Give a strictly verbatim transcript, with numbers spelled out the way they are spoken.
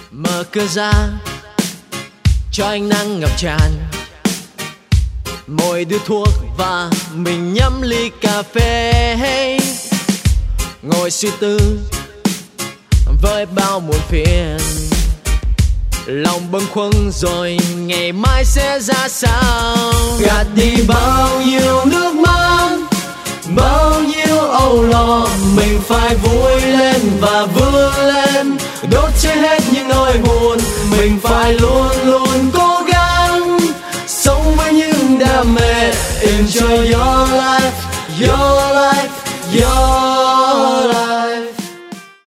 Mở cửa ra cho ánh nắng ngập tràn, môi đưa thuốc và mình nhâm ly cà phê, ngồi suy tư với bao muộn phiền, lòng bâng khuâng rồi ngày mai sẽ ra sao. Gạt đi bao nhiêu nước mắt, bao nhiêu âu lo, mình phải vui lên và vươn lên, đốt cháy hết những nỗi buồn. Mình phải luôn luôn cố gắng sống với những đam mê. Enjoy your life, your life, your